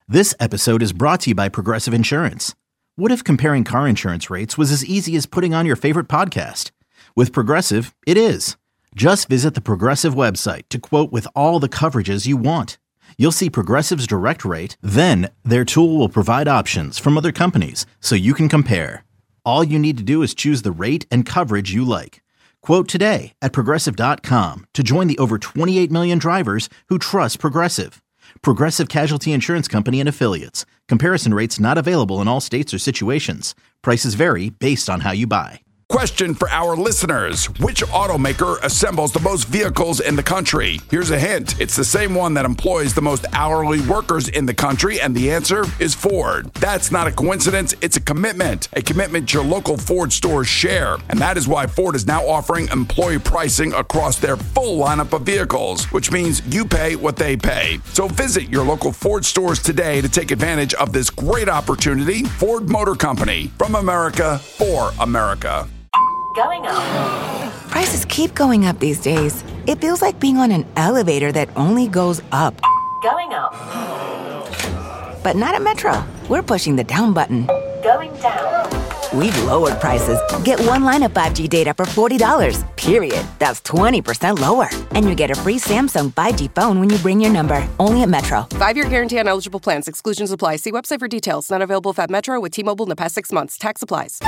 This episode is brought to you by Progressive Insurance. What if comparing car insurance rates was as easy as putting on your favorite podcast? With Progressive, it is. Just visit the Progressive website to quote with all the coverages you want. You'll see Progressive's direct rate, then their tool will provide options from other companies so you can compare. All you need to do is choose the rate and coverage you like. Quote today at Progressive.com to join the over 28 million drivers who trust Progressive. Progressive Casualty Insurance Company and Affiliates. Comparison rates not available in all states or situations. Prices vary based on how you buy. Question for our listeners. Which automaker assembles the most vehicles in the country? Here's a hint. It's the same one that employs the most hourly workers in the country, and the answer is Ford. That's not a coincidence. It's a commitment your local Ford stores share. And that is why Ford is now offering employee pricing across their full lineup of vehicles, which means you pay what they pay. So visit your local Ford stores today to take advantage of this great opportunity. Ford Motor Company, from America for America. Going up. Prices keep going up these days. It feels like being on an elevator that only goes up. Going up. But not at Metro. We're pushing the down button. Going down. We've lowered prices. Get one line of 5G data for $40, period. That's 20% lower. And you get a free Samsung 5G phone when you bring your number. Only at Metro. 5-year guarantee on eligible plans. Exclusions apply. See website for details. Not available at Metro with T-Mobile in the past 6 months. Tax applies.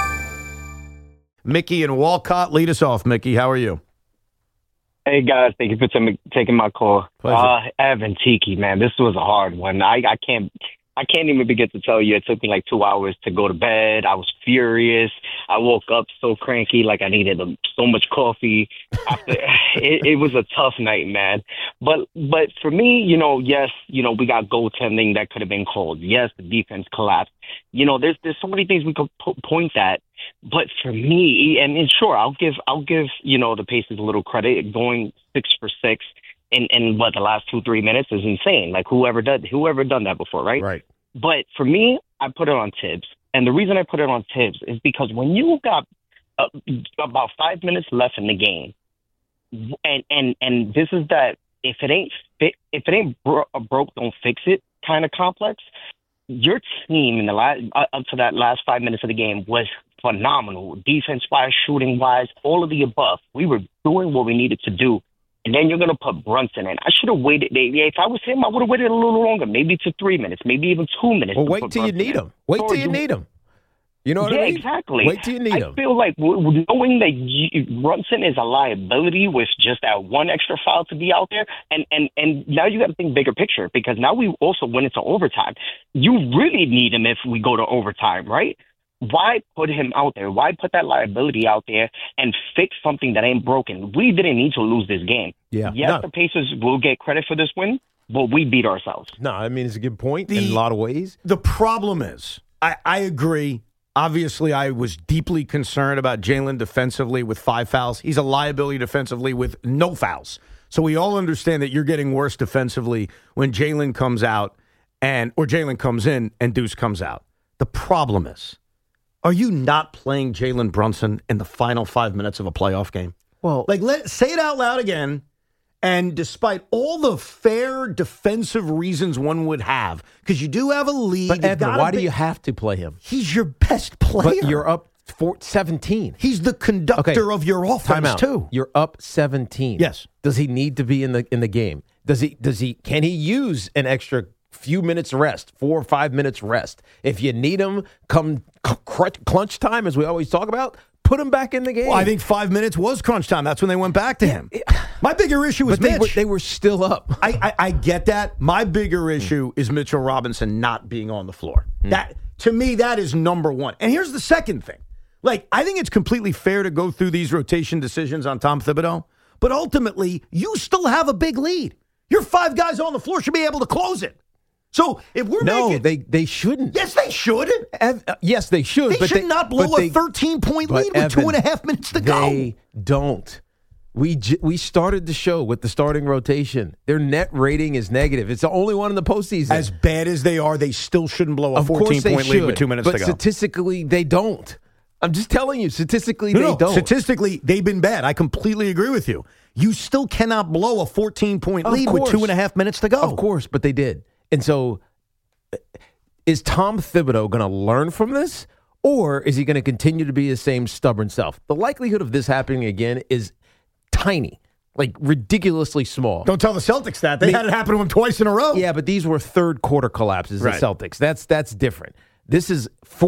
Mickey and Walcott, lead us off. Mickey, how are you? Hey, guys. Thank you for taking my call. Pleasure. Evan Tiki, man, this was a hard one. I can't even begin to tell you. It took me like 2 hours to go to bed. I was furious. I woke up so cranky, like I needed so much coffee. It was a tough night, man. But for me, yes, we got goaltending that could have been called. Yes, the defense collapsed. There's so many things we could point at. But for me, and sure, I'll give the Pacers a little credit. Going 6 for 6 in the last 2-3 minutes is insane. Like whoever done that before, right? Right. But for me, I put it on Tibbs, and the reason I put it on Tibbs is because when you got about 5 minutes left in the game, and this is that if it ain't broke, don't fix it kind of complex. Your team in the up to that last 5 minutes of the game was phenomenal, defense-wise, shooting-wise, all of the above. We were doing what we needed to do. And then you're going to put Brunson in. I should have waited. If I was him, I would have waited a little longer, maybe to 3 minutes, maybe even 2 minutes. Well, wait till you need him. Wait till you need him. You know what I mean? Yeah, exactly. Wait till you need him. I feel like knowing that Brunson is a liability with just that one extra foul to be out there, and now you got to think bigger picture, because now we also went into overtime. You really need him if we go to overtime, right? Why put him out there? Why put that liability out there and fix something that ain't broken? We didn't need to lose this game. Yeah. Yes, the Pacers will get credit for this win, but we beat ourselves. No, I mean, it's a good point in a lot of ways. The problem is, I agree. Obviously, I was deeply concerned about Jalen defensively with 5 fouls. He's a liability defensively with no fouls. So we all understand that you're getting worse defensively when Jalen comes out or Jalen comes in and Deuce comes out. The problem is, are you not playing Jalen Brunson in the final 5 minutes of a playoff game? Well, say it out loud again. And despite all the fair defensive reasons one would have, because you do have a lead. But Evan, why do you have to play him? He's your best player. But you're up 17. He's the conductor of your offense too. You're up 17. Yes. Does he need to be in the game? Can he use an extra few minutes rest, 4 or 5 minutes rest? If you need him come crunch time, as we always talk about, put him back in the game. Well, I think 5 minutes was crunch time. That's when they went back to him. My bigger issue was Mitch. They were still up. I get that. My bigger issue is Mitchell Robinson not being on the floor. That, to me, that is number one. And here's the second thing. I think it's completely fair to go through these rotation decisions on Tom Thibodeau, but ultimately, you still have a big lead. Your 5 guys on the floor should be able to close it. So if we're they shouldn't. Yes, they should. Yes, they should. They should not blow a 13-point lead with 2.5 minutes to go. They don't. We started the show with the starting rotation. Their net rating is negative. It's the only one in the postseason. As bad as they are, they still shouldn't blow a 14-point lead with 2 minutes to go. But statistically, they don't. I'm just telling you, statistically, they don't. Statistically, they've been bad. I completely agree with you. You still cannot blow a 14-point lead with 2.5 minutes to go. Of course, but they did. And so is Tom Thibodeau going to learn from this, or is he going to continue to be his same stubborn self? The likelihood of this happening again is tiny, like ridiculously small. Don't tell the Celtics that. They had it happen to them twice in a row. Yeah, but these were third quarter collapses, the Celtics. That's different. This is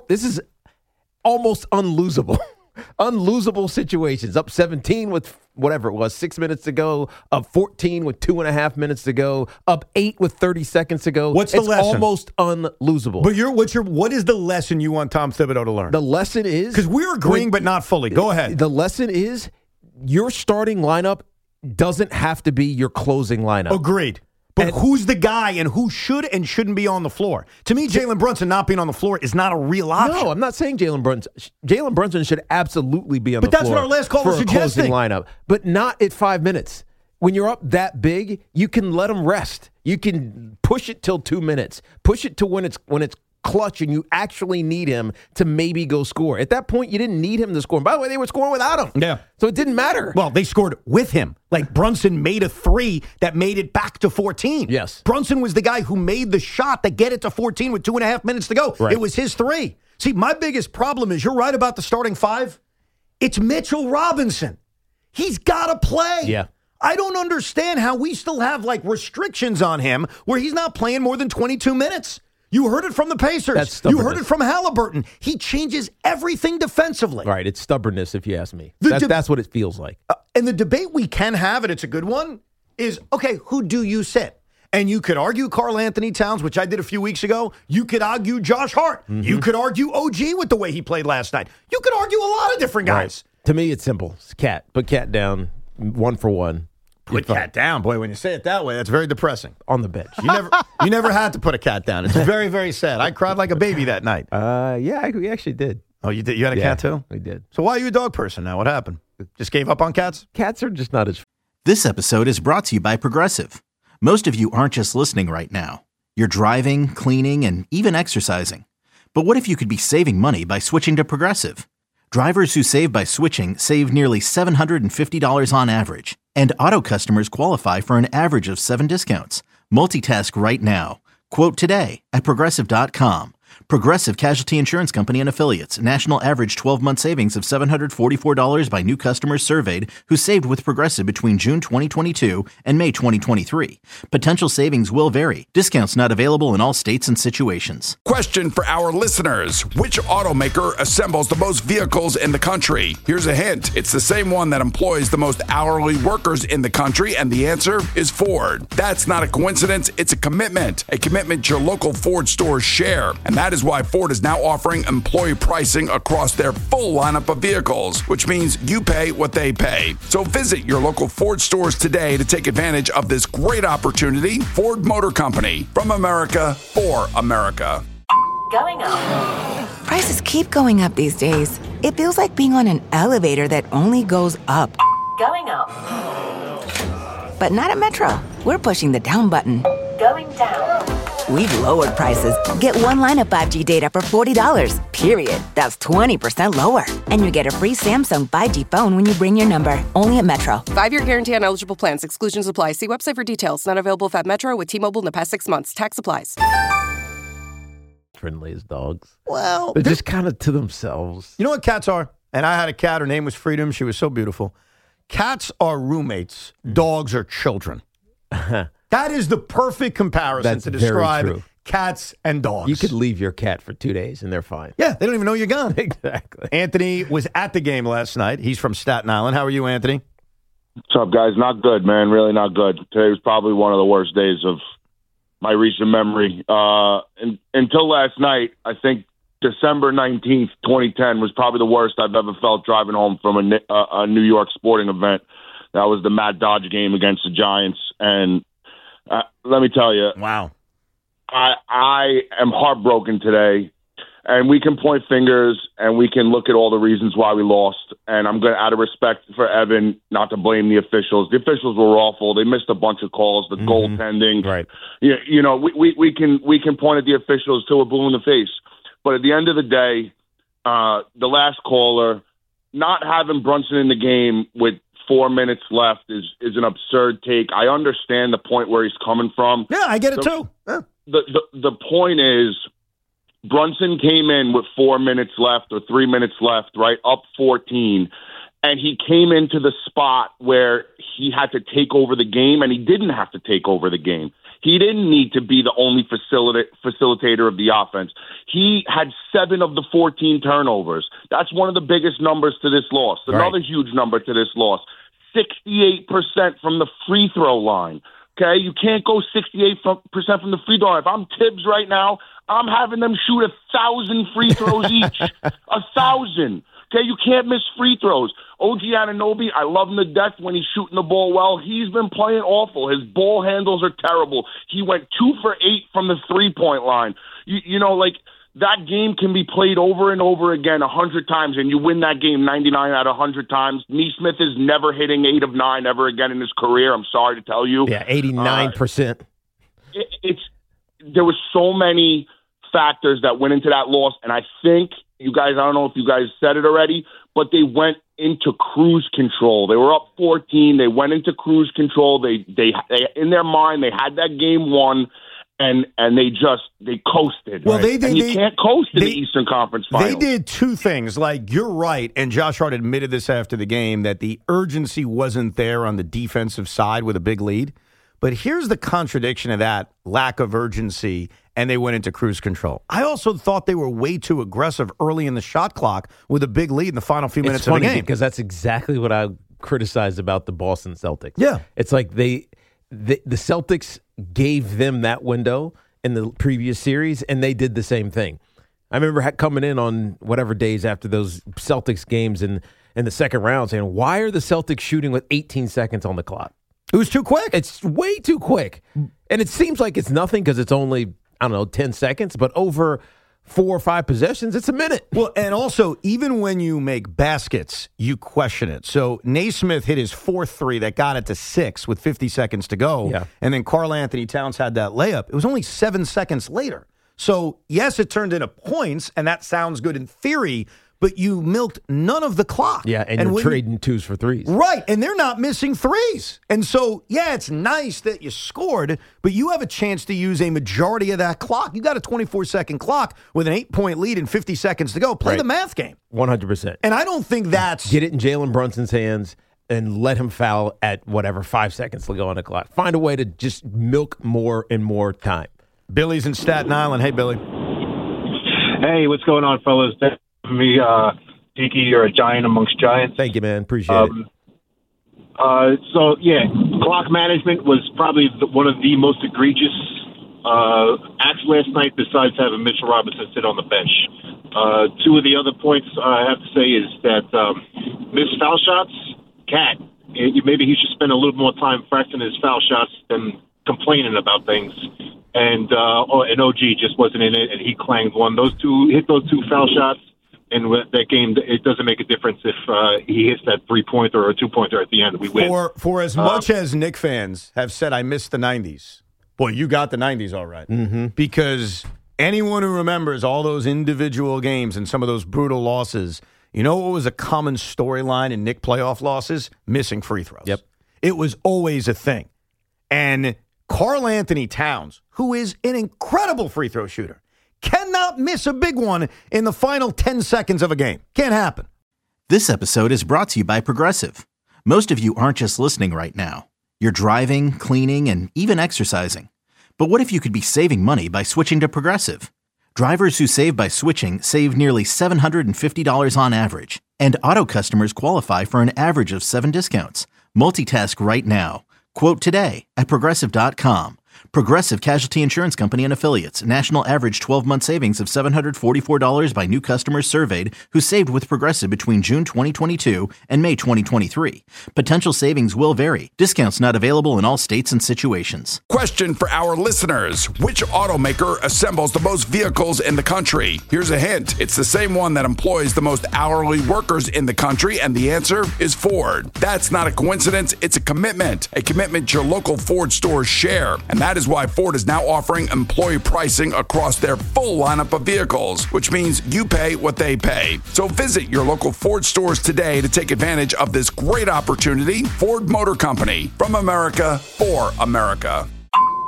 almost unlosable. Unlosable situations. Up 17 with whatever it was, 6 minutes to go. Up 14 with 2.5 minutes to go. Up 8 with 30 seconds to go. What's the lesson? It's almost unlosable. But what is the lesson you want Tom Thibodeau to learn? The lesson is, because we're agreeing, but not fully. Go ahead. The lesson is your starting lineup doesn't have to be your closing lineup. Agreed. But who's the guy and who should and shouldn't be on the floor? To me, Jalen Brunson not being on the floor is not a real option. No, I'm not saying Jalen Brunson. Jalen Brunson should absolutely be on the floor. But that's what our last call was suggesting. Closing lineup, but not at 5 minutes. When you're up that big, you can let him rest. You can push it till 2 minutes. Push it to when it's clutch and you actually need him to maybe go score. At that point, you didn't need him to score. And by the way, they were scoring without him. Yeah. So it didn't matter. Well, they scored with him. Like Brunson made a 3 that made it back to 14. Yes. Brunson was the guy who made the shot to get it to 14 with 2.5 minutes to go. Right. It was his 3. See, my biggest problem is you're right about the starting 5. It's Mitchell Robinson. He's got to play. Yeah. I don't understand how we still have like restrictions on him where he's not playing more than 22 minutes. You heard it from the Pacers. You heard it from Halliburton. He changes everything defensively. Right. It's stubbornness, if you ask me. That's what it feels like. And the debate we can have, and it's a good one, is, okay, who do you sit? And you could argue Karl Anthony Towns, which I did a few weeks ago. You could argue Josh Hart. Mm-hmm. You could argue OG with the way he played last night. You could argue a lot of different guys. Right. To me, it's simple. It's Cat. Put Cat down 1 for 1. Put Cat down. Boy, when you say it that way, that's very depressing. On the bench. You never had to put a cat down. It's very, very sad. I cried like a baby that night. Yeah, we actually did. Oh, you did? You had a cat too? We did. So why are you a dog person now? What happened? Just gave up on cats? Cats are just not as... This episode is brought to you by Progressive. Most of you aren't just listening right now. You're driving, cleaning, and even exercising. But what if you could be saving money by switching to Progressive? Drivers who save by switching save nearly $750 on average. And auto customers qualify for an average of 7 discounts. Multitask right now. Quote today at Progressive.com. Progressive Casualty Insurance Company and Affiliates. National average 12-month savings of $744 by new customers surveyed who saved with Progressive between June 2022 and May 2023. Potential savings will vary. Discounts not available in all states and situations. Question for our listeners. Which automaker assembles the most vehicles in the country? Here's a hint. It's the same one that employs the most hourly workers in the country, and the answer is Ford. That's not a coincidence. It's a commitment your local Ford stores share. And that is why Ford is now offering employee pricing across their full lineup of vehicles, which means you pay what they pay. So visit your local Ford stores today to take advantage of this great opportunity. Ford Motor Company, from America, for America. Going up. Prices keep going up these days. It feels like being on an elevator that only goes up. Going up. But not at Metro. We're pushing the down button. Going down. We've lowered prices. Get one line of 5G data for $40, period. That's 20% lower. And you get a free Samsung 5G phone when you bring your number. Only at Metro. 5-year guarantee on eligible plans. Exclusions apply. See website for details. Not available at Metro with T-Mobile in the past 6 months. Tax applies. Friendly as dogs. Well, they're just kind of to themselves. You know what cats are? And I had a cat. Her name was Freedom. She was so beautiful. Cats are roommates. Dogs are children. That is the perfect comparison to describe cats and dogs. You could leave your cat for 2 days and they're fine. Yeah, they don't even know you're gone. Exactly. Anthony was at the game last night. He's from Staten Island. How are you, Anthony? What's up, guys? Not good, man. Really not good. Today was probably one of the worst days of my recent memory. Until last night, I think December 19th, 2010 was probably the worst I've ever felt driving home from a New York sporting event. That was the Matt Dodge game against the Giants. And let me tell you, wow, I am heartbroken today. And we can point fingers and we can look at all the reasons why we lost. And I'm going to, out of respect for Evan, not to blame the officials. The officials were awful. They missed a bunch of calls, the goaltending. Right. You know, we can point at the officials till we're blue in the face. But at the end of the day, the last caller, not having Brunson in the game with 4 minutes left is an absurd take. I understand the point where he's coming from. Yeah, I get it too. Yeah. the point is, Brunson came in with 4 minutes left or 3 minutes left, right, up 14, and he came into the spot where he had to take over the game, and he didn't have to take over the game. He didn't need to be the only facilitator of the offense. He had 7 of the 14 turnovers. That's one of the biggest numbers to this loss. Another huge number to this loss. 68% from the free throw line. Okay, you can't go 68% from the free throw line. If I'm Tibbs right now, I'm having them shoot 1,000 free throws each. 1,000. Okay, you can't miss free throws. OG Anunoby, I love him to death when he's shooting the ball well. He's been playing awful. His ball handles are terrible. He went 2 for 8 from the three-point line. You know, like, that game can be played over and over again 100 times, and you win that game 99 out of 100 times. Neesmith is never hitting 8 of 9 ever again in his career. I'm sorry to tell you. Yeah, 89%. There were so many factors that went into that loss, and I think you guys, I don't know if you guys said it already, but they went into cruise control. They were up 14. They went into cruise control. They in their mind, they had that game won. And they coasted. Well, right? You can't coast in the Eastern Conference Finals. They did 2 things. Like, you're right, and Josh Hart admitted this after the game, that the urgency wasn't there on the defensive side with a big lead. But here's the contradiction of that lack of urgency, and they went into cruise control. I also thought they were way too aggressive early in the shot clock with a big lead in the final few minutes of the game. Because that's exactly what I criticized about the Boston Celtics. Yeah. It's like the Celtics gave them that window in the previous series, and they did the same thing. I remember coming in on whatever days after those Celtics games in the second round saying, why are the Celtics shooting with 18 seconds on the clock? It was too quick. It's way too quick. And it seems like it's nothing because it's only, 10 seconds, but over 4 or 5 possessions, it's a minute. Well, and also, even when you make baskets, you question it. So Naismith hit his 4th 3 that got it to 6 with 50 seconds to go. Yeah. And then Karl Anthony Towns had that layup. It was only 7 seconds later. So, yes, it turned into points, and that sounds good in theory, but you milked none of the clock. Yeah, and you're trading 2s for 3s. Right, and they're not missing 3s. And so, yeah, it's nice that you scored, but you have a chance to use a majority of that clock. You got a 24-second clock with an 8-point lead and 50 seconds to go. Play the math game. 100%. And I don't think that's... Get it in Jalen Brunson's hands and let him foul at 5 seconds to go on the clock. Find a way to just milk more and more time. Billy's in Staten Island. Hey, Billy. Hey, what's going on, fellas? Me, Tiki, you're a giant amongst giants. Thank you, man. Appreciate it. Clock management was probably one of the most egregious acts last night, besides having Mitchell Robinson sit on the bench. 2 of the other points I have to say is that missed foul shots, Cat. Maybe he should spend a little more time practicing his foul shots than complaining about things. And OG just wasn't in it, and he clanged one. Hit those 2 foul shots. And that game, it doesn't make a difference if he hits that 3-pointer or a 2-pointer at the end. We win. For as much as Knick fans have said, I miss the 90s. Boy, you got the 90s all right. Mm-hmm. Because anyone who remembers all those individual games and some of those brutal losses, you know what was a common storyline in Knick playoff losses? Missing free throws. Yep. It was always a thing. And Karl Anthony Towns, who is an incredible free throw shooter, cannot miss a big one in the final 10 seconds of a game. Can't happen. This episode is brought to you by Progressive. Most of you aren't just listening right now. You're driving, cleaning, and even exercising. But what if you could be saving money by switching to Progressive? Drivers who save by switching save nearly $750 on average. And auto customers qualify for an average of 7 discounts. Multitask right now. Quote today at Progressive.com. Progressive Casualty Insurance Company and Affiliates. National average 12-month savings of $744 by new customers surveyed who saved with Progressive between June 2022 and May 2023. Potential savings will vary. Discounts not available in all states and situations. Question for our listeners. Which automaker assembles the most vehicles in the country? Here's a hint. It's the same one that employs the most hourly workers in the country, and the answer is Ford. That's not a coincidence. It's a commitment your local Ford stores share. And that is why Ford is now offering employee pricing across their full lineup of vehicles, which means you pay what they pay. So visit your local Ford stores today to take advantage of this great opportunity. Ford Motor Company, from America for America.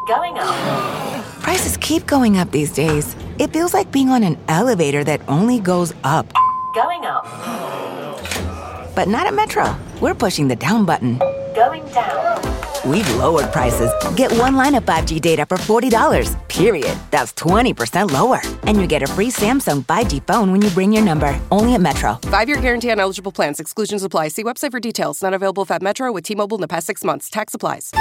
Going up. Prices keep going up these days. It feels like being on an elevator that only goes up. Going up. But not at Metro. We're pushing the down button. Going down. We've lowered prices. Get one line of 5G data for $40, period. That's 20% lower. And you get a free Samsung 5G phone when you bring your number. Only at Metro. 5-year guarantee on eligible plans. Exclusions apply. See website for details. Not available at Metro with T-Mobile in the past 6 months. Tax applies.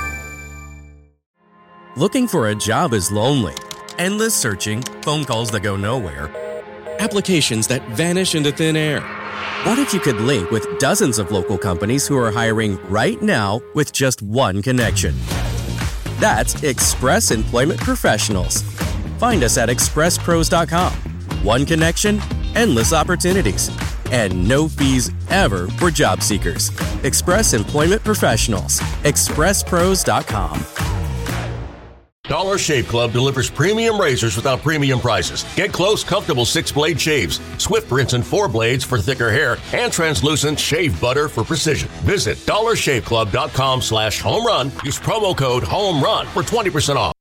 Looking for a job is lonely. Endless searching, phone calls that go nowhere, applications that vanish into thin air. What if you could link with dozens of local companies who are hiring right now with just one connection? That's Express Employment Professionals. Find us at expresspros.com. One connection, endless opportunities, and no fees ever for job seekers. Express Employment Professionals. expresspros.com. Dollar Shave Club delivers premium razors without premium prices. Get close, comfortable 6-blade shaves, swift rinse and 4 blades for thicker hair, and translucent shave butter for precision. Visit dollarshaveclub.com/home run. Use promo code HOMERUN for 20% off.